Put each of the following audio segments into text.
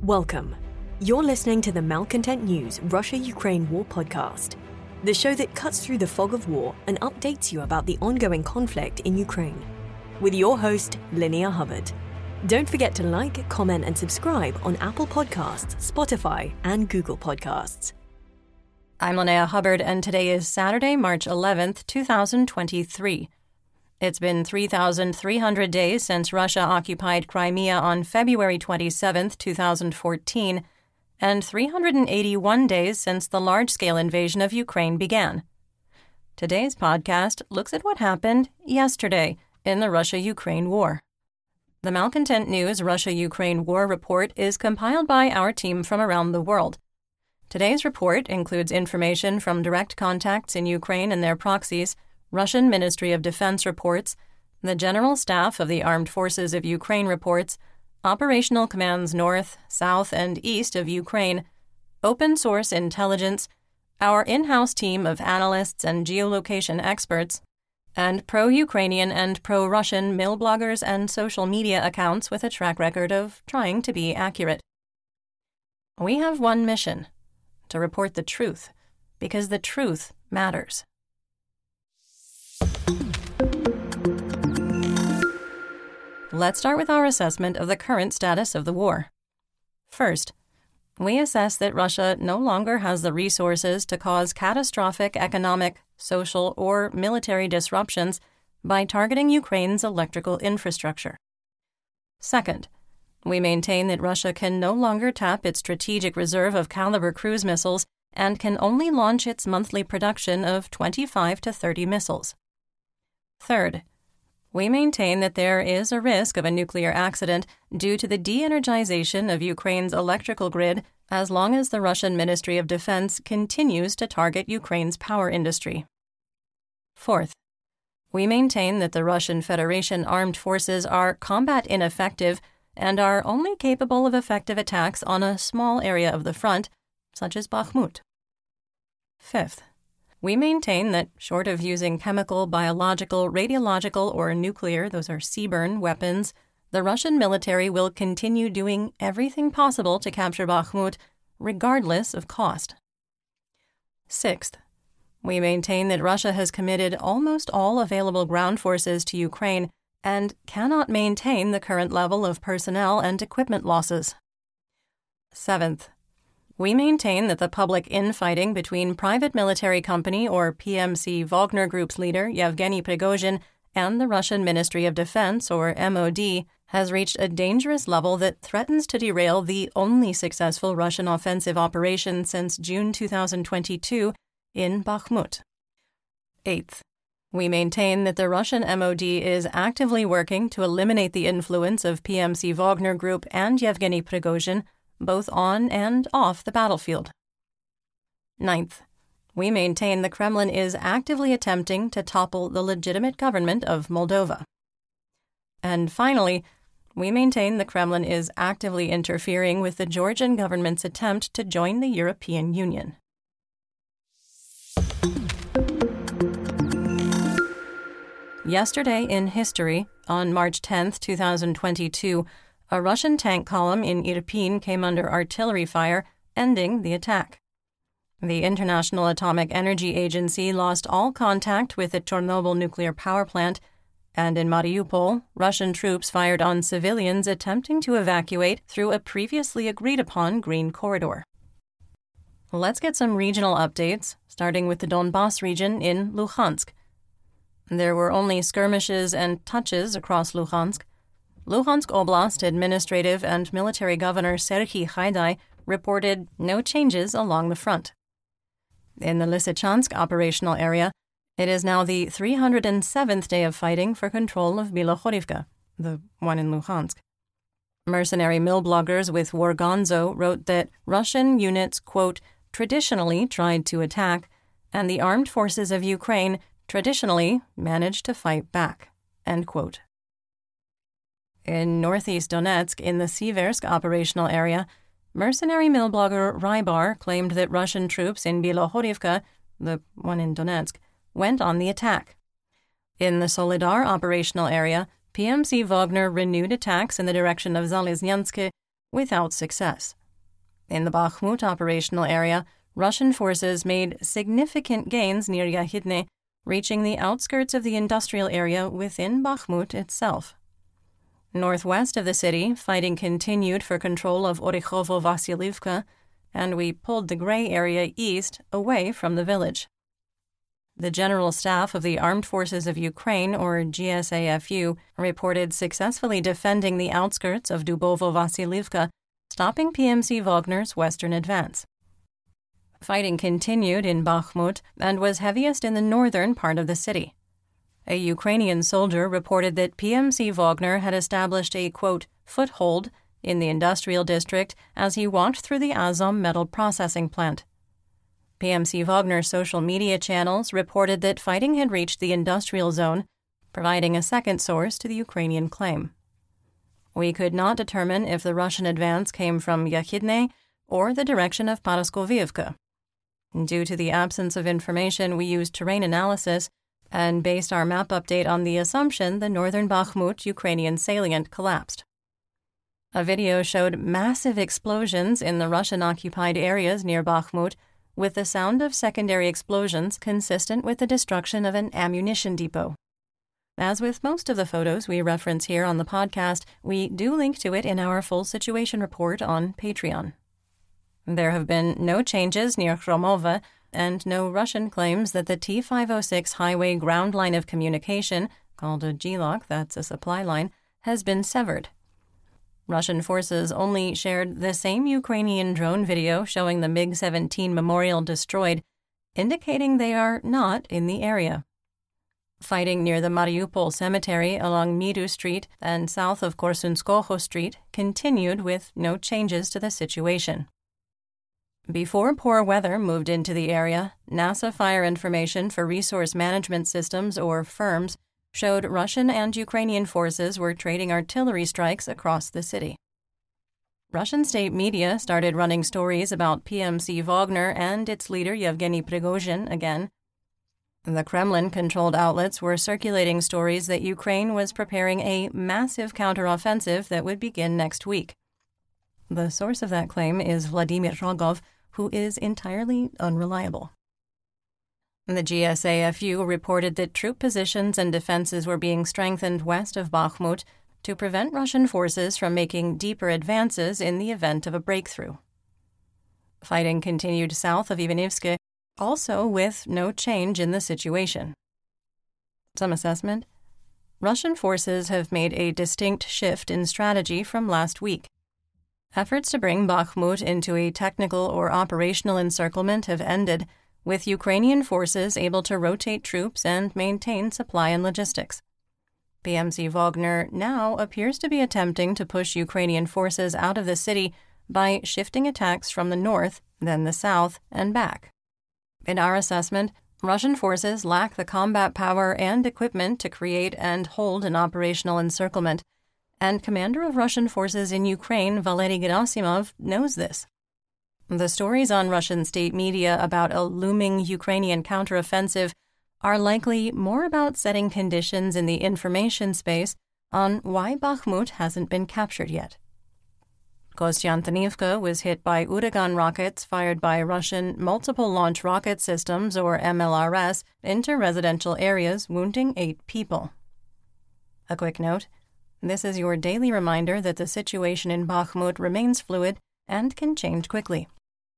Welcome. You're listening to the Malcontent News Russia-Ukraine War podcast, the show that cuts through the fog of war and updates you about the ongoing conflict in Ukraine. With your host, Linnea Hubbard. Don't forget to like, comment, and subscribe on Apple Podcasts, Spotify, and Google Podcasts. I'm Linnea Hubbard, and today is Saturday, March 11th, 2023. It's been 3,300 days since Russia occupied Crimea on February 27, 2014, and 381 days since the large-scale invasion of Ukraine began. Today's podcast looks at what happened yesterday in the Russia-Ukraine war. The Malcontent News Russia-Ukraine War Report is compiled by our team from around the world. Today's report includes information from direct contacts in Ukraine and their proxies, Russian Ministry of Defense reports, the General Staff of the Armed Forces of Ukraine reports, operational commands north, south, and east of Ukraine, open source intelligence, our in-house team of analysts and geolocation experts, and pro-Ukrainian and pro-Russian mill bloggers and social media accounts with a track record of trying to be accurate. We have one mission: to report the truth, because the truth matters. Let's start with our assessment of the current status of the war. First, we assess that Russia no longer has the resources to cause catastrophic economic, social, or military disruptions by targeting Ukraine's electrical infrastructure. Second, we maintain that Russia can no longer tap its strategic reserve of Kalibr cruise missiles and can only launch its monthly production of 25 to 30 missiles. Third, we maintain that there is a risk of a nuclear accident due to the de-energization of Ukraine's electrical grid as long as the Russian Ministry of Defense continues to target Ukraine's power industry. Fourth, we maintain that the Russian Federation armed forces are combat ineffective and are only capable of effective attacks on a small area of the front, such as Bakhmut. Fifth, we maintain that, short of using chemical, biological, radiological, or nuclear, those are CBRN, weapons, the Russian military will continue doing everything possible to capture Bakhmut, regardless of cost. Sixth, we maintain that Russia has committed almost all available ground forces to Ukraine and cannot maintain the current level of personnel and equipment losses. Seventh, we maintain that the public infighting between private military company or PMC Wagner Group's leader Yevgeny Prigozhin and the Russian Ministry of Defense or MOD has reached a dangerous level that threatens to derail the only successful Russian offensive operation since June 2022 in Bakhmut. Eighth, we maintain that the Russian MOD is actively working to eliminate the influence of PMC Wagner Group and Yevgeny Prigozhin both on and off the battlefield. Ninth, we maintain the Kremlin is actively attempting to topple the legitimate government of Moldova. And finally, we maintain the Kremlin is actively interfering with the Georgian government's attempt to join the European Union. Yesterday in history, on March 10, 2022, a Russian tank column in Irpin came under artillery fire, ending the attack. The International Atomic Energy Agency lost all contact with the Chernobyl nuclear power plant, and in Mariupol, Russian troops fired on civilians attempting to evacuate through a previously agreed-upon green corridor. Let's get some regional updates, starting with the Donbas region in Luhansk. There were only skirmishes and touches across Luhansk. Luhansk Oblast Administrative and Military Governor Serhiy Haidai reported no changes along the front. In the Lysychansk operational area, it is now the 307th day of fighting for control of Bilohorivka, the one in Luhansk. Mercenary mill bloggers with Wargonzo wrote that Russian units, quote, traditionally tried to attack, and the armed forces of Ukraine traditionally managed to fight back, end quote. In northeast Donetsk, in the Siversk operational area, mercenary mill blogger Rybar claimed that Russian troops in Bilohorivka, the one in Donetsk, went on the attack. In the Solidar operational area, PMC Wagner renewed attacks in the direction of Zalesnyansk, without success. In the Bakhmut operational area, Russian forces made significant gains near Yakhidne, reaching the outskirts of the industrial area within Bakhmut itself. Northwest of the city, fighting continued for control of Orekhovo-Vassilivka, and we pulled the gray area east away from the village. The General Staff of the Armed Forces of Ukraine, or GSAFU, reported successfully defending the outskirts of Dubovo-Vassilivka, stopping PMC Wagner's western advance. Fighting continued in Bakhmut and was heaviest in the northern part of the city. A Ukrainian soldier reported that PMC Wagner had established a, quote, foothold in the industrial district as he walked through the Azom metal processing plant. PMC Wagner's social media channels reported that fighting had reached the industrial zone, providing a second source to the Ukrainian claim. We could not determine if the Russian advance came from Yakhidne or the direction of Paraskovivka. Due to the absence of information, we used terrain analysis and based our map update on the assumption the northern Bakhmut Ukrainian salient collapsed. A video showed massive explosions in the Russian-occupied areas near Bakhmut, with the sound of secondary explosions consistent with the destruction of an ammunition depot. As with most of the photos we reference here on the podcast, we do link to it in our full situation report on Patreon. There have been no changes near Khromova and no Russian claims that the T-506 highway ground line of communication, called a GLOC, that's a supply line, has been severed. Russian forces only shared the same Ukrainian drone video showing the MiG-17 memorial destroyed, indicating they are not in the area. Fighting near the Mariupol cemetery along Midu Street and south of Korsunskoho Street continued with no changes to the situation. Before poor weather moved into the area, NASA fire information for Resource Management Systems, or FIRMS, showed Russian and Ukrainian forces were trading artillery strikes across the city. Russian state media started running stories about PMC Wagner and its leader Yevgeny Prigozhin again. The Kremlin-controlled outlets were circulating stories that Ukraine was preparing a massive counteroffensive that would begin next week. The source of that claim is Vladimir Rogov, who is entirely unreliable. The GSAFU reported that troop positions and defenses were being strengthened west of Bakhmut to prevent Russian forces from making deeper advances in the event of a breakthrough. Fighting continued south of Ivanivske, also with no change in the situation. Some assessment: Russian forces have made a distinct shift in strategy from last week. Efforts to bring Bakhmut into a technical or operational encirclement have ended, with Ukrainian forces able to rotate troops and maintain supply and logistics. PMC Wagner now appears to be attempting to push Ukrainian forces out of the city by shifting attacks from the north, then the south, and back. In our assessment, Russian forces lack the combat power and equipment to create and hold an operational encirclement, and commander of Russian forces in Ukraine, Valery Gerasimov, knows this. The stories on Russian state media about a looming Ukrainian counteroffensive are likely more about setting conditions in the information space on why Bakhmut hasn't been captured yet. Kostiantynivka was hit by Uragan rockets fired by Russian multiple launch rocket systems, or MLRS, into residential areas, wounding 8 people. A quick note: this is your daily reminder that the situation in Bakhmut remains fluid and can change quickly.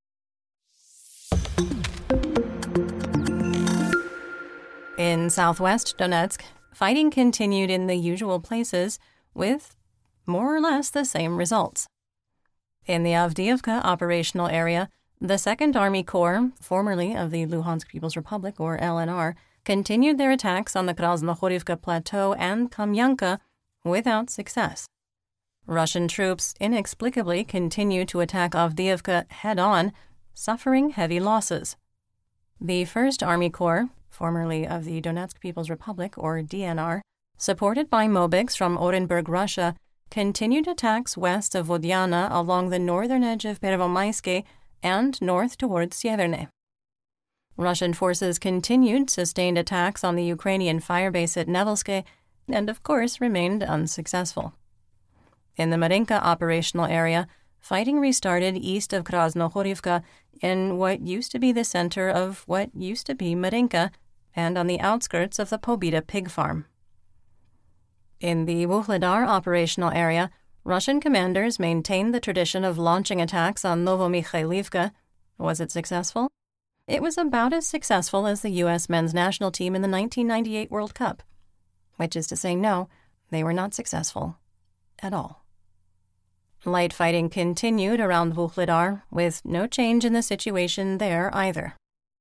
In southwest Donetsk, fighting continued in the usual places with more or less the same results. In the Avdiivka operational area, the 2nd Army Corps, formerly of the Luhansk People's Republic, or LNR, continued their attacks on the Krasnohorivka Plateau and Kamyanka without success. Russian troops inexplicably continued to attack Avdiivka head-on, suffering heavy losses. The 1st Army Corps, formerly of the Donetsk People's Republic, or DNR, supported by Mobiks from Orenburg, Russia, continued attacks west of Vodyana along the northern edge of Pervomayske and north towards Sieverne. Russian forces continued sustained attacks on the Ukrainian firebase at Nevelske and, of course, remained unsuccessful. In the Marinka operational area, fighting restarted east of Krasnohorivka in what used to be the center of what used to be Marinka and on the outskirts of the Pobeda pig farm. In the Vuhledar operational area, Russian commanders maintained the tradition of launching attacks on Novomikhailivka. Was it successful? It was about as successful as the U.S. men's national team in the 1998 World Cup, which is to say no, they were not successful at all. Light fighting continued around Vuhledar, with no change in the situation there either.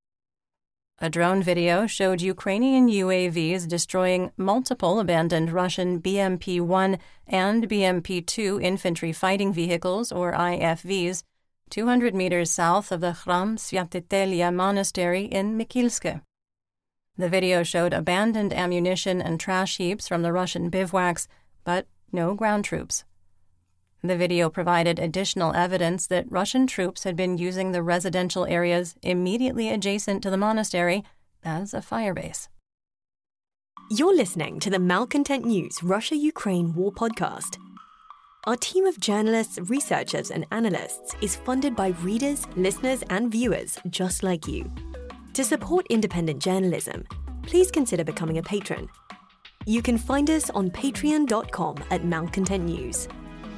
A drone video showed Ukrainian UAVs destroying multiple abandoned Russian BMP-1 and BMP-2 infantry fighting vehicles, or IFVs, 200 meters south of the Khram Svyatitelya monastery in Mikilske. The video showed abandoned ammunition and trash heaps from the Russian bivouacs, but no ground troops. The video provided additional evidence that Russian troops had been using the residential areas immediately adjacent to the monastery as a firebase. You're listening to the Malcontent News Russia-Ukraine War Podcast. Our team of journalists, researchers, and analysts is funded by readers, listeners, and viewers just like you. To support independent journalism, please consider becoming a patron. You can find us on patreon.com/Malcontent News.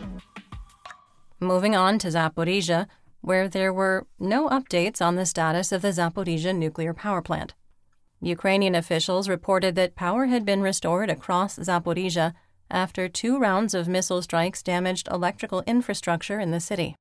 Moving on to Zaporizhzhia, where there were no updates on the status of the Zaporizhzhia nuclear power plant. Ukrainian officials reported that power had been restored across Zaporizhzhia after 2 rounds of missile strikes damaged electrical infrastructure in the city.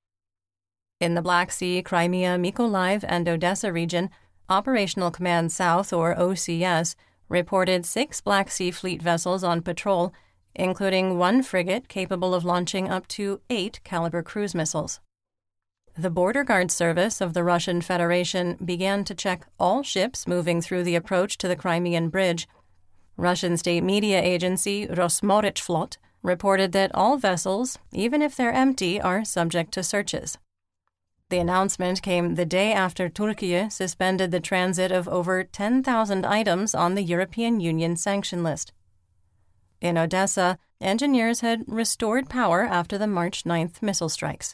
In the Black Sea, Crimea, Mykolaiv, and Odessa region, Operational Command South, or OCS, reported 6 Black Sea Fleet vessels on patrol, including 1 frigate capable of launching up to 8 Caliber cruise missiles. The Border Guard Service of the Russian Federation began to check all ships moving through the approach to the Crimean Bridge. Russian state media agency Rosmoretflot reported that all vessels, even if they're empty, are subject to searches. The announcement came the day after Turkey suspended the transit of over 10,000 items on the European Union sanction list. In Odessa, engineers had restored power after the March 9th missile strikes.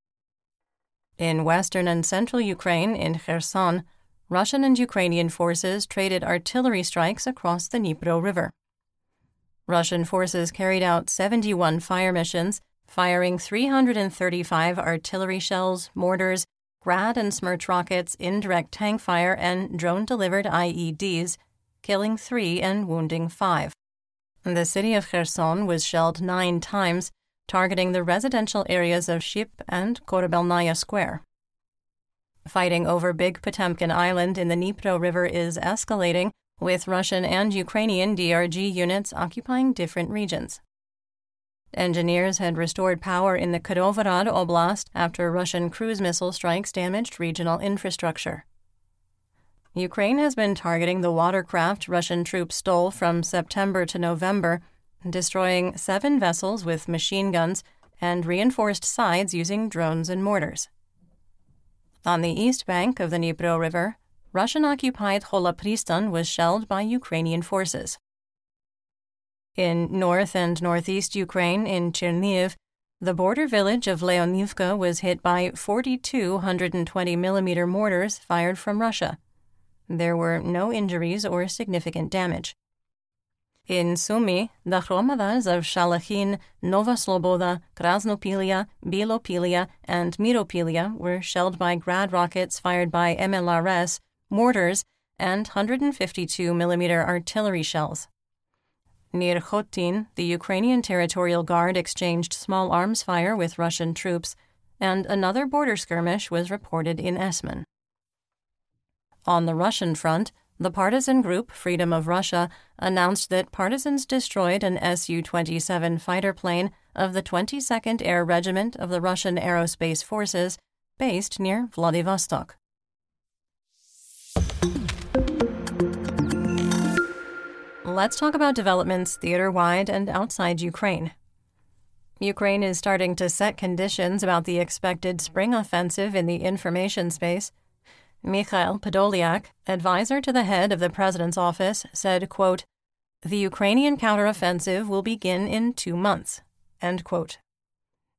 In western and central Ukraine, in Kherson, Russian and Ukrainian forces traded artillery strikes across the Dnipro River. Russian forces carried out 71 fire missions, firing 335 artillery shells, mortars, Grad and Smerch rockets, indirect tank fire, and drone-delivered IEDs, killing 3 and wounding 5. The city of Kherson was shelled 9 times, targeting the residential areas of Ship and Korabelnaya Square. Fighting over Big Potemkin Island in the Dnipro River is escalating, with Russian and Ukrainian DRG units occupying different regions. Engineers had restored power in the Kirovohrad Oblast after Russian cruise missile strikes damaged regional infrastructure. Ukraine has been targeting the watercraft Russian troops stole from September to November, destroying 7 vessels with machine guns and reinforced sides using drones and mortars. On the east bank of the Dnipro River, Russian-occupied Holopristan was shelled by Ukrainian forces. In north and northeast Ukraine, in Chernihiv, the border village of Leonivka was hit by 42 120mm mortars fired from Russia. There were no injuries or significant damage. In Sumy, the hromadas of Shalachin, Nova Sloboda, Krasnopilia, Bilopilia, and Miropilia were shelled by Grad rockets fired by MLRS, mortars, and 152mm artillery shells. Near Khotin, the Ukrainian Territorial Guard exchanged small arms fire with Russian troops, and another border skirmish was reported in Esmen. On the Russian front, the partisan group Freedom of Russia announced that partisans destroyed an Su-27 fighter plane of the 22nd Air Regiment of the Russian Aerospace Forces, based near Vladivostok. Let's talk about developments theater-wide and outside Ukraine. Ukraine is starting to set conditions about the expected spring offensive in the information space. Mikhail Podolyak, advisor to the head of the president's office, said, quote, "The Ukrainian counteroffensive will begin in 2 months," end quote.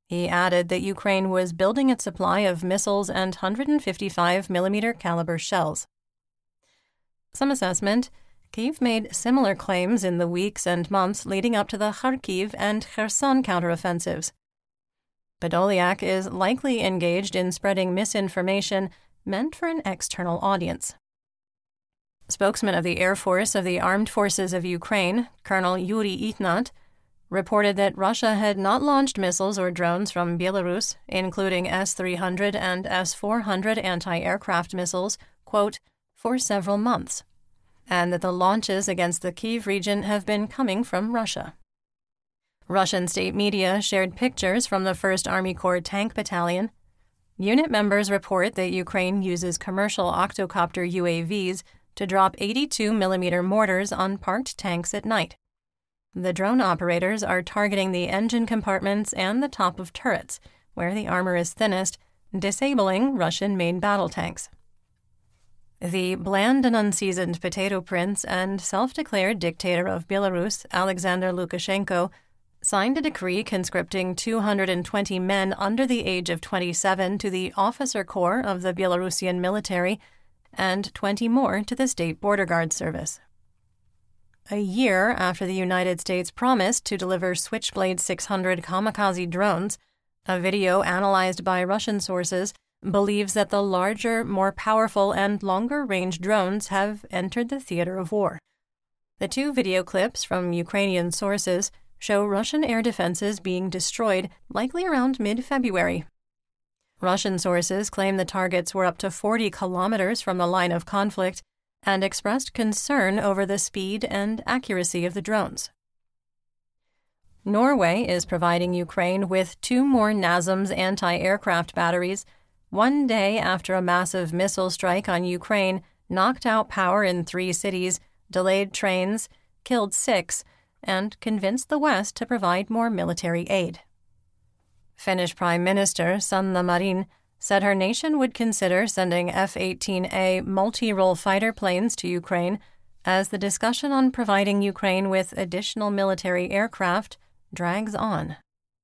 He added that Ukraine was building its supply of missiles and 155mm caliber shells. Some assessment: Kyiv made similar claims in the weeks and months leading up to the Kharkiv and Kherson counteroffensives. Podolyak is likely engaged in spreading misinformation meant for an external audience. Spokesman of the Air Force of the Armed Forces of Ukraine, Colonel Yuri Itnat, reported that Russia had not launched missiles or drones from Belarus, including S-300 and S-400 anti-aircraft missiles, quote, for several months, and that the launches against the Kyiv region have been coming from Russia. Russian state media shared pictures from the 1st Army Corps Tank Battalion. Unit members report that Ukraine uses commercial octocopter UAVs to drop 82mm mortars on parked tanks at night. The drone operators are targeting the engine compartments and the top of turrets, where the armor is thinnest, disabling Russian-made battle tanks. The bland and unseasoned potato prince and self-declared dictator of Belarus, Alexander Lukashenko, signed a decree conscripting 220 men under the age of 27 to the officer corps of the Belarusian military and 20 more to the State Border Guard Service. A year after the United States promised to deliver Switchblade 600 kamikaze drones, a video analyzed by Russian sources believes that the larger, more powerful, and longer-range drones have entered the theater of war. The 2 video clips from Ukrainian sources show Russian air defenses being destroyed, likely around mid-February. Russian sources claim the targets were up to 40 kilometers from the line of conflict and expressed concern over the speed and accuracy of the drones. Norway is providing Ukraine with 2 more NASAMS anti-aircraft batteries, one day after a massive missile strike on Ukraine knocked out power in 3 cities, delayed trains, killed 6, and convinced the West to provide more military aid. Finnish Prime Minister Sanna Marin said her nation would consider sending F-18A multi-role fighter planes to Ukraine as the discussion on providing Ukraine with additional military aircraft drags on.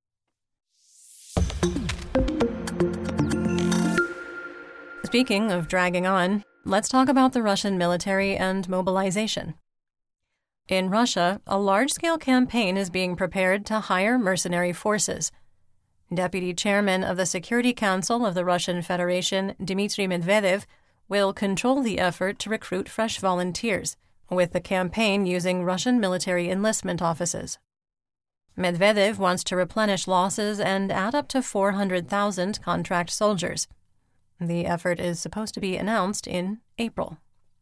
Speaking of dragging on, let's talk about the Russian military and mobilization. In Russia, a large-scale campaign is being prepared to hire mercenary forces. Deputy Chairman of the Security Council of the Russian Federation, Dmitry Medvedev, will control the effort to recruit fresh volunteers, with the campaign using Russian military enlistment offices. Medvedev wants to replenish losses and add up to 400,000 contract soldiers. The effort is supposed to be announced in April.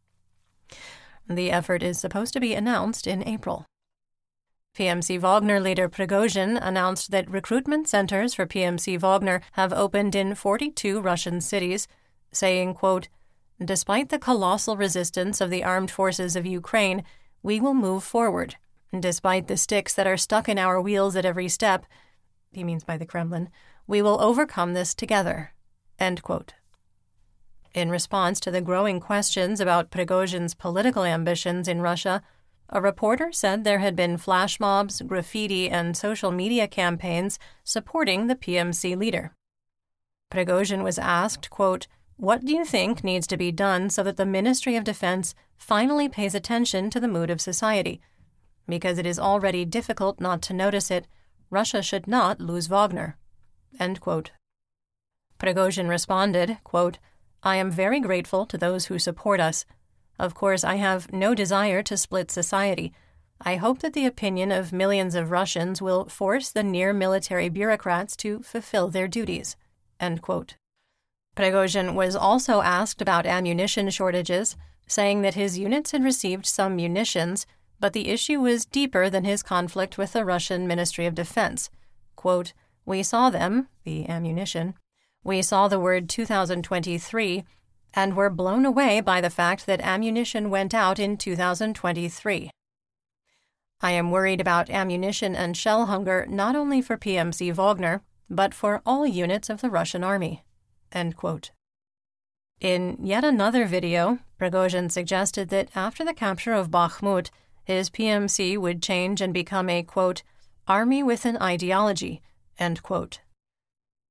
PMC Wagner leader Prigozhin announced that recruitment centers for PMC Wagner have opened in 42 Russian cities, saying, quote, "Despite the colossal resistance of the armed forces of Ukraine, we will move forward. Despite the sticks that are stuck in our wheels at every step," he means by the Kremlin, "we will overcome this together." End quote. In response to the growing questions about Prigozhin's political ambitions in Russia, a reporter said there had been flash mobs, graffiti, and social media campaigns supporting the PMC leader. Prigozhin was asked, quote, "What do you think needs to be done so that the Ministry of Defense finally pays attention to the mood of society? Because it is already difficult not to notice it, Russia should not lose Wagner." End quote. Prigozhin responded, quote, "I am very grateful to those who support us. Of course, I have no desire to split society. I hope that the opinion of millions of Russians will force the near-military bureaucrats to fulfill their duties." End quote. Prigozhin was also asked about ammunition shortages, saying that his units had received some munitions, but the issue was deeper than his conflict with the Russian Ministry of Defense. Quote, "We saw them," the ammunition, "we saw the word 2023, and were blown away by the fact that ammunition went out in 2023. I am worried about ammunition and shell hunger not only for PMC Wagner, but for all units of the Russian army." End quote. In yet another video, Prigozhin suggested that after the capture of Bakhmut, his PMC would change and become a, quote, "army with an ideology," end quote.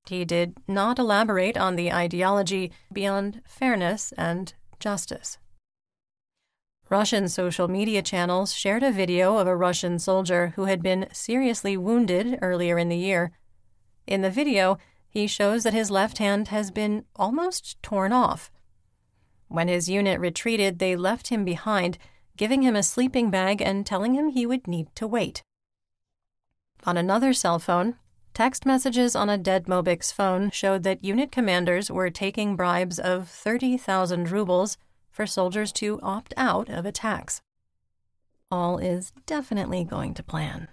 He did not elaborate on the ideology beyond fairness and justice. Russian social media channels shared a video of a Russian soldier who had been seriously wounded earlier in the year. In the video, he shows that his left hand has been almost torn off. When his unit retreated, they left him behind, giving him a sleeping bag and telling him he would need to wait. On another cell phone, text messages on a dead Mobik's phone showed that unit commanders were taking bribes of 30,000 rubles for soldiers to opt out of attacks. All is definitely going to plan.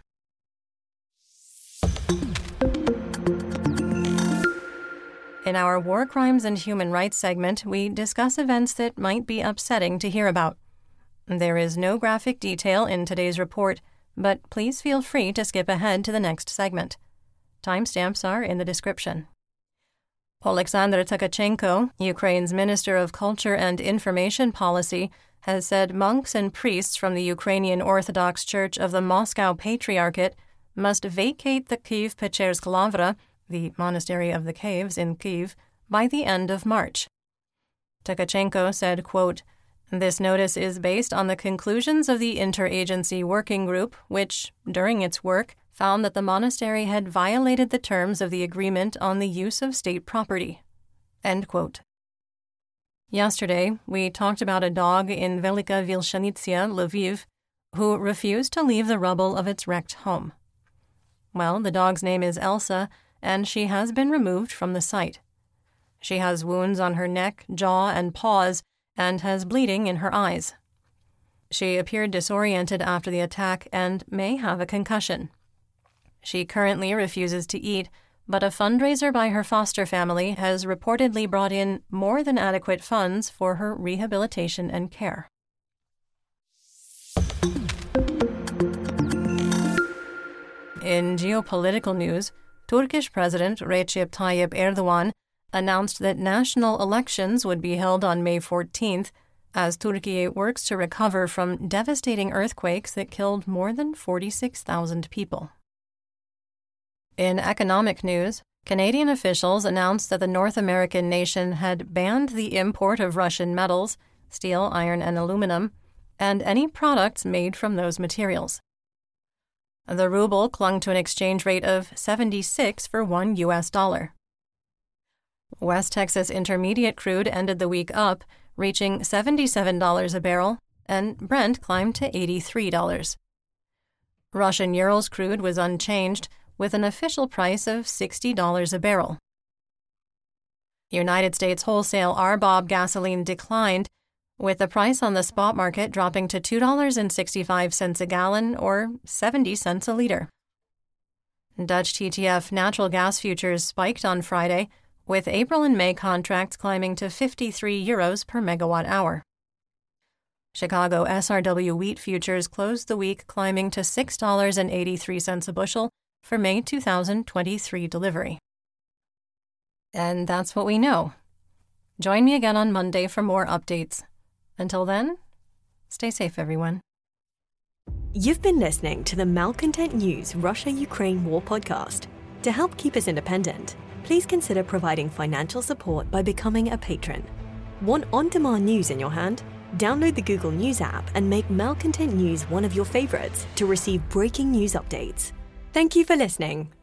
In our War Crimes and Human Rights segment, we discuss events that might be upsetting to hear about. There is no graphic detail in today's report, but please feel free to skip ahead to the next segment. Timestamps are in the description. Oleksandr Tkachenko, Ukraine's Minister of Culture and Information Policy, has said monks and priests from the Ukrainian Orthodox Church of the Moscow Patriarchate must vacate the Kyiv-Pechersk Lavra, the Monastery of the Caves in Kyiv, by the end of March. Tkachenko said, quote, "This notice is based on the conclusions of the Interagency Working Group, which, during its work, found that the monastery had violated the terms of the agreement on the use of state property." End quote. Yesterday, we talked about a dog in Velika Vilshanitsia, Lviv, who refused to leave the rubble of its wrecked home. Well, the dog's name is Elsa, and she has been removed from the site. She has wounds on her neck, jaw, and paws, and has bleeding in her eyes. She appeared disoriented after the attack and may have a concussion. She currently refuses to eat, but a fundraiser by her foster family has reportedly brought in more than adequate funds for her rehabilitation and care. In geopolitical news, Turkish President Recep Tayyip Erdogan announced that national elections would be held on May 14th as Turkey works to recover from devastating earthquakes that killed more than 46,000 people. In economic news, Canadian officials announced that the North American nation had banned the import of Russian metals, steel, iron, and aluminum, and any products made from those materials. The ruble clung to an exchange rate of 76 for $1 US. West Texas Intermediate crude ended the week up, reaching $77 a barrel, and Brent climbed to $83. Russian Urals crude was unchanged, with an official price of $60 a barrel. United States wholesale RBOB gasoline declined, with the price on the spot market dropping to $2.65 a gallon or 70 cents a liter. Dutch TTF natural gas futures spiked on Friday, with April and May contracts climbing to €53 per megawatt hour. Chicago SRW wheat futures closed the week climbing to $6.83 a bushel for May 2023 delivery. And that's what we know. Join me again on Monday for more updates. Until then, stay safe, everyone. You've been listening to the Malcontent News Russia-Ukraine War podcast. To help keep us independent, please consider providing financial support by becoming a patron. Want on-demand news in your hand? Download the Google News app and make Malcontent News one of your favorites to receive breaking news updates. Thank you for listening.